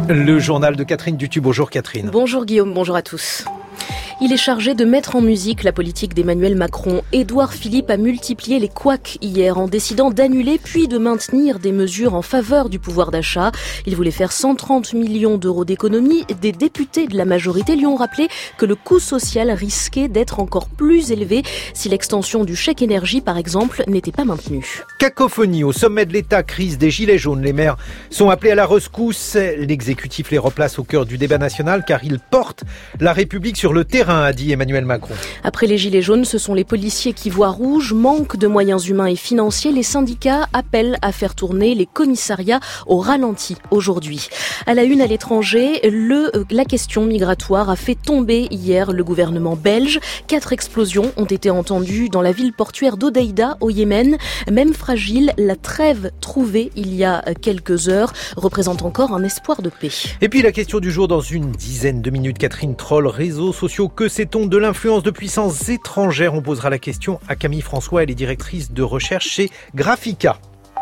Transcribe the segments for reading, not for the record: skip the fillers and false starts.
Le journal de Catherine Dutu. Bonjour Catherine. Bonjour Guillaume, bonjour à tous. Il est chargé de mettre en musique la politique d'Emmanuel Macron. Édouard Philippe a multiplié les couacs hier en décidant d'annuler puis de maintenir des mesures en faveur du pouvoir d'achat. Il voulait faire 130 millions d'euros d'économies. Des députés de la majorité lui ont rappelé que le coût social risquait d'être encore plus élevé si l'extension du chèque énergie, par exemple, n'était pas maintenue. Cacophonie au sommet de l'État, crise des gilets jaunes. Les maires sont appelés à la rescousse. L'exécutif les replace au cœur du débat national car ils portent la République sur le terrain, a dit Emmanuel Macron. Après les gilets jaunes, ce sont les policiers qui voient rouge, manque de moyens humains et financiers. Les syndicats appellent à faire tourner les commissariats au ralenti aujourd'hui. À la une à l'étranger, la question migratoire a fait tomber hier le gouvernement belge. 4 explosions ont été entendues dans la ville portuaire d'Hodeïda au Yémen. Même fragile, la trêve trouvée il y a quelques heures représente encore un espoir de paix. Et puis la question du jour dans une dizaine de minutes. Catherine Troll, réseaux sociaux, que sait-on de l'influence de puissances étrangères? On posera la question à Camille François, elle est directrice de recherche chez Graphica.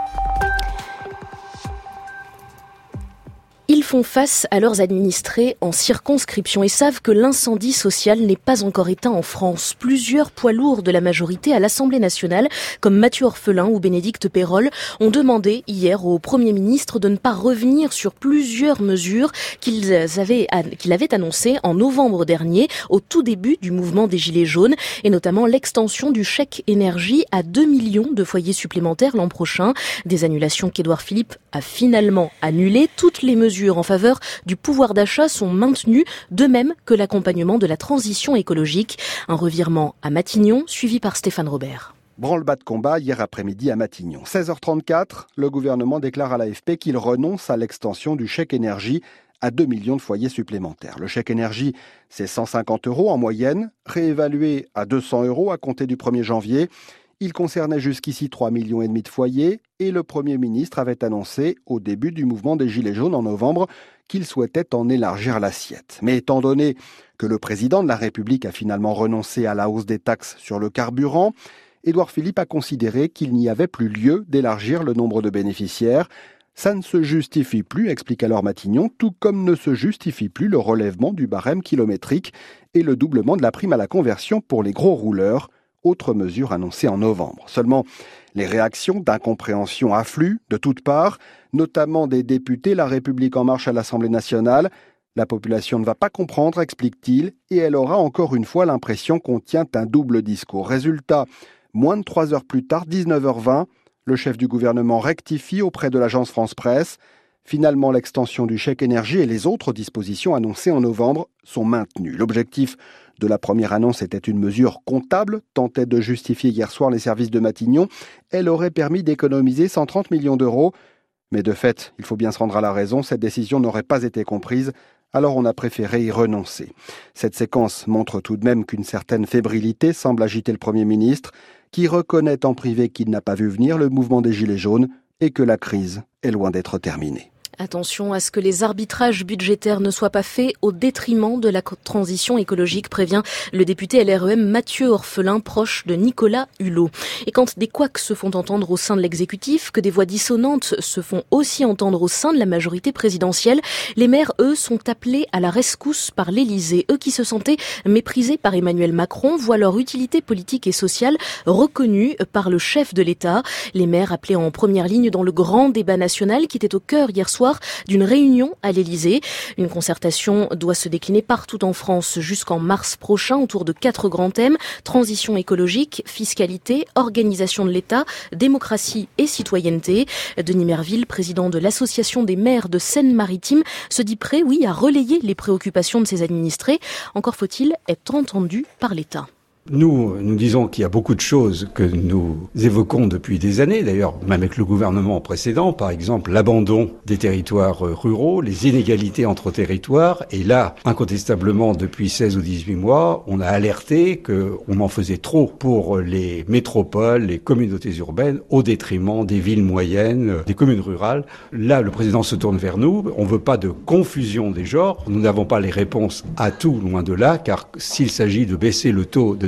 Ils font face à leurs administrés en circonscription et savent que l'incendie social n'est pas encore éteint en France. Plusieurs poids lourds de la majorité à l'Assemblée nationale, comme Mathieu Orphelin ou Bénédicte Peyrol, ont demandé hier au Premier ministre de ne pas revenir sur plusieurs mesures qu'il avait annoncées en novembre dernier, au tout début du mouvement des Gilets jaunes, et notamment l'extension du chèque énergie à 2 millions de foyers supplémentaires l'an prochain. Des annulations qu'Édouard Philippe a finalement annulées. Toutes les mesures en faveur du pouvoir d'achat sont maintenues, de même que l'accompagnement de la transition écologique. Un revirement à Matignon, suivi par Stéphane Robert. Branle-bas de combat hier après-midi à Matignon. 16h34, le gouvernement déclare à l'AFP qu'il renonce à l'extension du chèque énergie à 2 millions de foyers supplémentaires. Le chèque énergie, c'est 150 € en moyenne, réévalué à 200 € à compter du 1er janvier. Il concernait jusqu'ici 3,5 millions de foyers et le Premier ministre avait annoncé au début du mouvement des Gilets jaunes en novembre qu'il souhaitait en élargir l'assiette. Mais étant donné que le président de la République a finalement renoncé à la hausse des taxes sur le carburant, Édouard Philippe a considéré qu'il n'y avait plus lieu d'élargir le nombre de bénéficiaires. Ça ne se justifie plus, explique alors Matignon, tout comme ne se justifie plus le relèvement du barème kilométrique et le doublement de la prime à la conversion pour les gros rouleurs. Autre mesure annoncée en novembre. Seulement, les réactions d'incompréhension affluent de toutes parts, notamment des députés La République En Marche à l'Assemblée nationale. La population ne va pas comprendre, explique-t-il, et elle aura encore une fois l'impression qu'on tient un double discours. Résultat, moins de 3 heures plus tard, 19h20, le chef du gouvernement rectifie auprès de l'agence France Presse. Finalement, l'extension du chèque énergie et les autres dispositions annoncées en novembre sont maintenues. L'objectif de la première annonce était une mesure comptable, tentait de justifier hier soir les services de Matignon. Elle aurait permis d'économiser 130 millions d'euros. Mais de fait, il faut bien se rendre à la raison, cette décision n'aurait pas été comprise, alors on a préféré y renoncer. Cette séquence montre tout de même qu'une certaine fébrilité semble agiter le Premier ministre, qui reconnaît en privé qu'il n'a pas vu venir le mouvement des Gilets jaunes et que la crise est loin d'être terminée. Attention à ce que les arbitrages budgétaires ne soient pas faits au détriment de la transition écologique, prévient le député LREM Mathieu Orphelin, proche de Nicolas Hulot. Et quand des couacs se font entendre au sein de l'exécutif, que des voix dissonantes se font aussi entendre au sein de la majorité présidentielle, les maires, eux, sont appelés à la rescousse par l'Élysée. Eux qui se sentaient méprisés par Emmanuel Macron voient leur utilité politique et sociale reconnue par le chef de l'État. Les maires appelés en première ligne dans le grand débat national qui était au cœur hier soir d'une réunion à l'Élysée. Une concertation doit se décliner partout en France jusqu'en mars prochain autour de 4 grands thèmes: transition écologique, fiscalité, organisation de l'État, démocratie et citoyenneté. Denis Merville, président de l'Association des maires de Seine-Maritime, se dit prêt, à relayer les préoccupations de ses administrés. Encore faut-il être entendu par l'État. Nous disons qu'il y a beaucoup de choses que nous évoquons depuis des années, d'ailleurs même avec le gouvernement précédent, par exemple l'abandon des territoires ruraux, les inégalités entre territoires, et là, incontestablement, depuis 16 ou 18 mois, on a alerté qu'on en faisait trop pour les métropoles, les communautés urbaines, au détriment des villes moyennes, des communes rurales. Là, le président se tourne vers nous, on ne veut pas de confusion des genres, nous n'avons pas les réponses à tout, loin de là, car s'il s'agit de baisser le taux de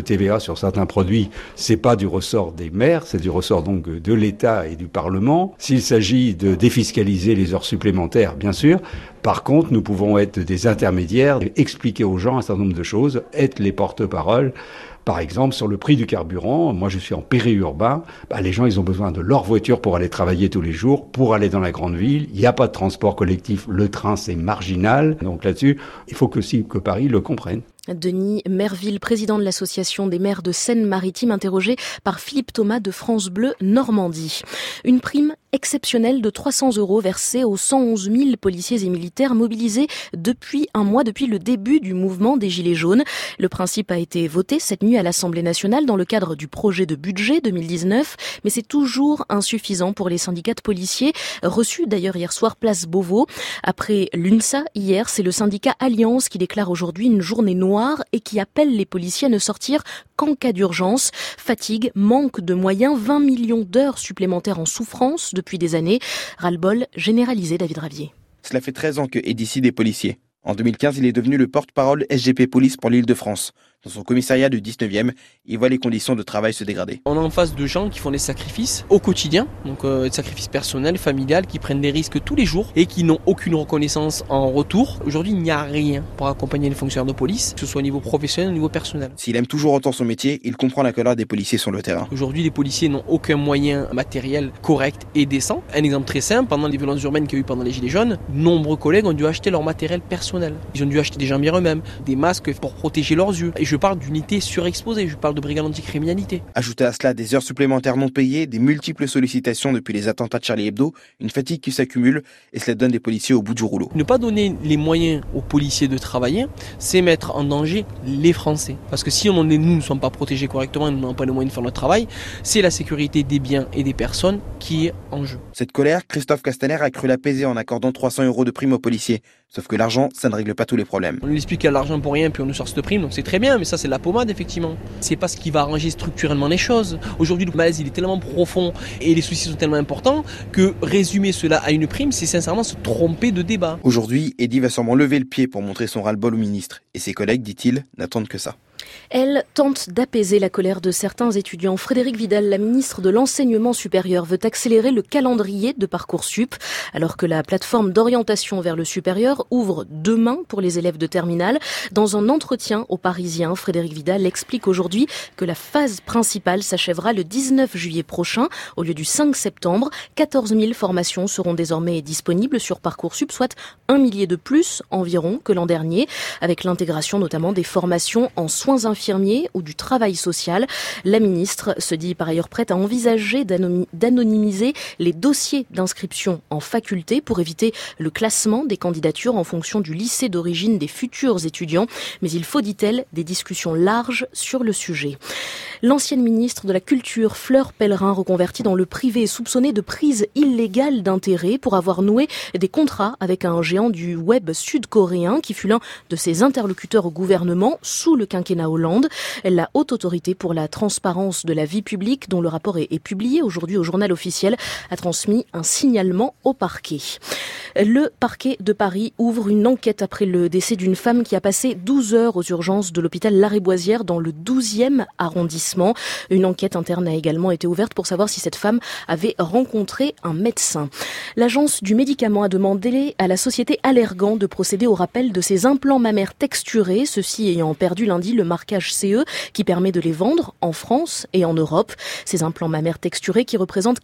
TVA sur certains produits, c'est pas du ressort des maires, c'est du ressort donc de l'État et du Parlement. S'il s'agit de défiscaliser les heures supplémentaires, bien sûr. Par contre, nous pouvons être des intermédiaires, expliquer aux gens un certain nombre de choses, être les porte-parole. Par exemple, sur le prix du carburant, moi je suis en périurbain, les gens ils ont besoin de leur voiture pour aller travailler tous les jours, pour aller dans la grande ville. Il n'y a pas de transport collectif, le train c'est marginal. Donc là-dessus, il faut que Paris le comprenne. Denis Merville, président de l'association des maires de Seine-Maritime, interrogé par Philippe Thomas de France Bleu Normandie. Une prime exceptionnelle de 300 € versée aux 111 000 policiers et militaires mobilisés depuis un mois, depuis le début du mouvement des Gilets jaunes. Le principe a été voté cette nuit à l'Assemblée nationale dans le cadre du projet de budget 2019, mais c'est toujours insuffisant pour les syndicats de policiers, reçus d'ailleurs hier soir place Beauvau. Après l'UNSA hier, c'est le syndicat Alliance qui déclare aujourd'hui une journée noire et qui appelle les policiers à ne sortir qu'en cas d'urgence. Fatigue, manque de moyens, 20 millions d'heures supplémentaires en souffrance depuis des années. Ras-le-bol généralisé, David Ravier. Cela fait 13 ans que est décide des policiers. En 2015, il est devenu le porte-parole SGP Police pour l'Île-de-France. Dans son commissariat du 19e, il voit les conditions de travail se dégrader. On est en face de gens qui font des sacrifices au quotidien, donc des sacrifices personnels, familiales, qui prennent des risques tous les jours et qui n'ont aucune reconnaissance en retour. Aujourd'hui, il n'y a rien pour accompagner les fonctionnaires de police, que ce soit au niveau professionnel ou au niveau personnel. S'il aime toujours autant son métier, il comprend la colère des policiers sur le terrain. Aujourd'hui, les policiers n'ont aucun moyen matériel correct et décent. Un exemple très simple, pendant les violences urbaines qu'il y a eu pendant les Gilets jaunes, nombreux collègues ont dû acheter leur matériel personnel. Ils ont dû acheter des jambières eux-mêmes, des masques pour protéger leurs yeux. Et je parle d'unités surexposées, je parle de brigades anticriminalité. Ajoutez à cela des heures supplémentaires non payées, des multiples sollicitations depuis les attentats de Charlie Hebdo, une fatigue qui s'accumule et cela donne des policiers au bout du rouleau. Ne pas donner les moyens aux policiers de travailler, c'est mettre en danger les Français. Parce que si nous ne sommes pas protégés correctement et nous n'avons pas les moyens de faire notre travail, c'est la sécurité des biens et des personnes qui est en jeu. Cette colère, Christophe Castaner a cru l'apaiser en accordant 300 € de prime aux policiers. Sauf que l'argent, ça ne règle pas tous les problèmes. On lui explique qu'il y a l'argent pour rien, puis on nous sort cette prime, donc c'est très bien, mais ça c'est de la pommade effectivement. C'est pas ce qui va arranger structurellement les choses. Aujourd'hui, le malaise il est tellement profond et les soucis sont tellement importants que résumer cela à une prime, c'est sincèrement se tromper de débat. Aujourd'hui, Eddy va sûrement lever le pied pour montrer son ras-le-bol au ministre. Et ses collègues, dit-il, n'attendent que ça. Elle tente d'apaiser la colère de certains étudiants. Frédérique Vidal, la ministre de l'Enseignement supérieur, veut accélérer le calendrier de Parcoursup, alors que la plateforme d'orientation vers le supérieur ouvre demain pour les élèves de terminale. Dans un entretien aux Parisiens, Frédérique Vidal explique aujourd'hui que la phase principale s'achèvera le 19 juillet prochain, au lieu du 5 septembre. 14 000 formations seront désormais disponibles sur Parcoursup, soit 1 millier de plus environ que l'an dernier, avec l'intégration notamment des formations en soins infirmiers ou du travail social. La ministre se dit par ailleurs prête à envisager d'anonymiser les dossiers d'inscription en faculté pour éviter le classement des candidatures en fonction du lycée d'origine des futurs étudiants. Mais il faut, dit-elle, des discussions larges sur le sujet. L'ancienne ministre de la Culture, Fleur Pellerin, reconvertie dans le privé, est soupçonnée de prise illégale d'intérêt pour avoir noué des contrats avec un géant du web sud-coréen qui fut l'un de ses interlocuteurs au gouvernement sous le quinquennat Hollande. La Haute Autorité pour la transparence de la vie publique, dont le rapport est publié aujourd'hui au Journal officiel, a transmis un signalement au parquet. Le parquet de Paris ouvre une enquête après le décès d'une femme qui a passé 12 heures aux urgences de l'hôpital Lariboisière dans le 12e arrondissement. Une enquête interne a également été ouverte pour savoir si cette femme avait rencontré un médecin. L'Agence du médicament a demandé à la société Allergan de procéder au rappel de ses implants mammaires texturés, ceux-ci ayant perdu lundi le marquage CE qui permet de les vendre en France et en Europe. Ces implants mammaires texturés qui représentent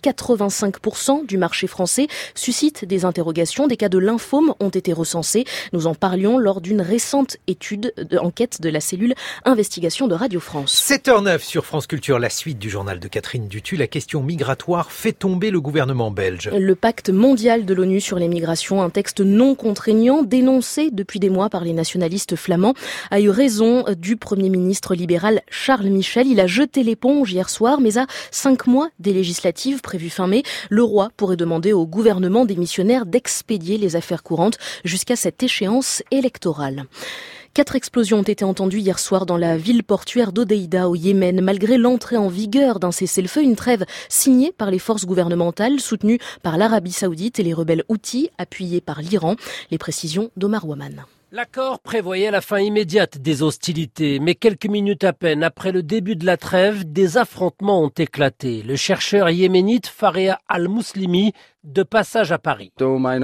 85% du marché français suscitent des interrogations. Des cas de lymphome ont été recensés. Nous en parlions lors d'une récente étude d'enquête de la cellule investigation de Radio France. 7h09 sur France Culture, la suite du journal de Catherine Dutu. La question migratoire fait tomber le gouvernement belge. Le pacte mondial de l'ONU sur les migrations, un texte non contraignant dénoncé depuis des mois par les nationalistes flamands, a eu raison du Premier ministre libéral Charles Michel. Il a jeté l'éponge hier soir, mais à 5 mois des législatives prévues fin mai, le roi pourrait demander au gouvernement démissionnaire d'expédier les affaires courantes jusqu'à cette échéance électorale. 4 explosions ont été entendues hier soir dans la ville portuaire d'Hodeïda au Yémen. Malgré l'entrée en vigueur d'un cessez-le-feu, une trêve signée par les forces gouvernementales soutenues par l'Arabie Saoudite et les rebelles houthis appuyés par l'Iran. Les précisions d'Omar Waman. L'accord prévoyait la fin immédiate des hostilités, mais quelques minutes à peine après le début de la trêve, des affrontements ont éclaté. Le chercheur yéménite Faria al-Muslimi, de passage à Paris.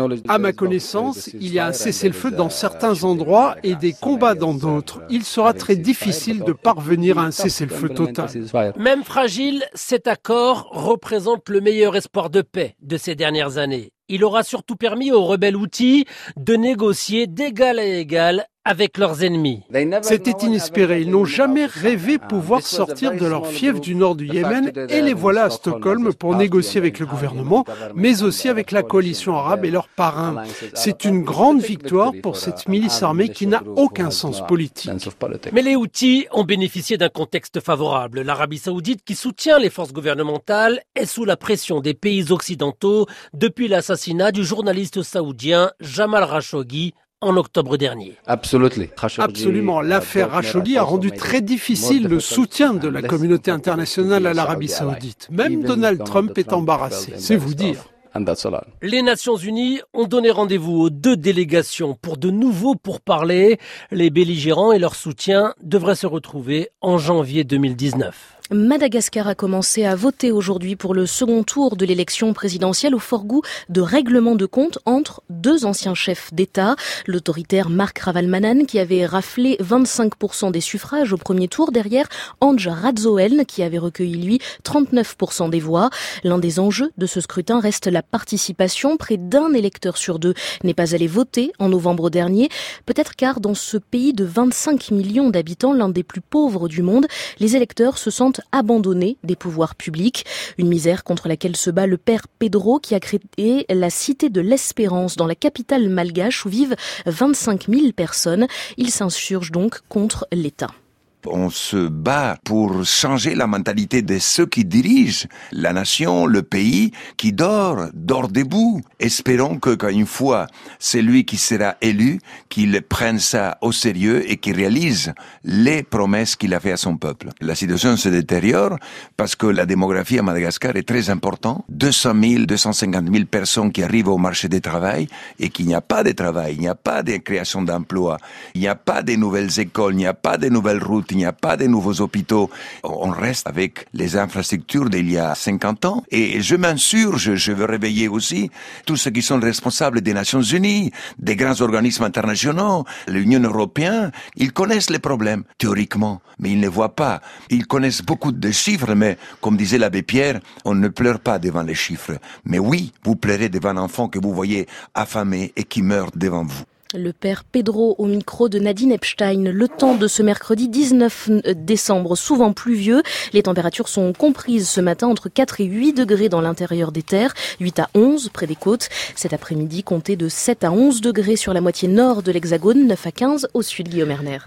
À ma connaissance, il y a un cessez-le-feu dans certains endroits et des combats dans d'autres. Il sera très difficile de parvenir à un cessez-le-feu total. Même fragile, cet accord représente le meilleur espoir de paix de ces dernières années. Il aura surtout permis aux rebelles Houthis de négocier d'égal à égal avec leurs ennemis. C'était inespéré. Ils n'ont jamais rêvé pouvoir sortir de leur fief du nord du Yémen et les voilà à Stockholm pour négocier avec le gouvernement, mais aussi avec la coalition arabe et leurs parrains. C'est une grande victoire pour cette milice armée qui n'a aucun sens politique. Mais les Houthis ont bénéficié d'un contexte favorable. L'Arabie saoudite, qui soutient les forces gouvernementales, est sous la pression des pays occidentaux depuis l'assassinat du journaliste saoudien Jamal Khashoggi en octobre dernier. Absolument. L'affaire Khashoggi a rendu très difficile le soutien de la communauté internationale à l'Arabie saoudite. Même Donald Trump est embarrassé, c'est vous dire. Les Nations Unies ont donné rendez-vous aux 2 délégations pour de nouveaux pourparlers. Les belligérants et leur soutien devraient se retrouver en janvier 2019. Madagascar a commencé à voter aujourd'hui pour le second tour de l'élection présidentielle au fort goût de règlement de compte entre 2 anciens chefs d'État. L'autoritaire Marc Ravalomanana qui avait raflé 25% des suffrages au premier tour derrière Andj Radzoeln qui avait recueilli lui 39% des voix. L'un des enjeux de ce scrutin reste la participation. Près d'1 électeur sur 2 n'est pas allé voter en novembre dernier. Peut-être car dans ce pays de 25 millions d'habitants, l'un des plus pauvres du monde, les électeurs se sentent abandonnés des pouvoirs publics. Une misère contre laquelle se bat le père Pedro qui a créé la Cité de l'Espérance dans la capitale malgache où vivent 25 000 personnes. Il s'insurge donc contre l'État. On se bat pour changer la mentalité de ceux qui dirigent la nation, le pays, qui dort debout. Espérons que, quand une fois, c'est lui qui sera élu, qu'il prenne ça au sérieux et qu'il réalise les promesses qu'il a fait à son peuple. La situation se détériore parce que la démographie à Madagascar est très importante. 200 000, 250 000 personnes qui arrivent au marché du travail et qu'il n'y a pas de travail, il n'y a pas de création d'emplois, il n'y a pas de nouvelles écoles, il n'y a pas de nouvelles routes, il n'y a pas de nouveaux hôpitaux. On reste avec les infrastructures d'il y a 50 ans. Et je m'insurge, je veux réveiller aussi tous ceux qui sont responsables des Nations Unies, des grands organismes internationaux, l'Union européenne. Ils connaissent les problèmes, théoriquement, mais ils ne les voient pas. Ils connaissent beaucoup de chiffres, mais comme disait l'abbé Pierre, on ne pleure pas devant les chiffres. Mais oui, vous pleurez devant un enfant que vous voyez affamé et qui meurt devant vous. Le père Pedro au micro de Nadine Epstein. Le temps de ce mercredi 19 décembre, souvent pluvieux. Les températures sont comprises ce matin entre 4 et 8 degrés dans l'intérieur des terres, 8 à 11 près des côtes. Cet après-midi, comptez de 7 à 11 degrés sur la moitié nord de l'Hexagone, 9 à 15 au sud, Guillaume Erner.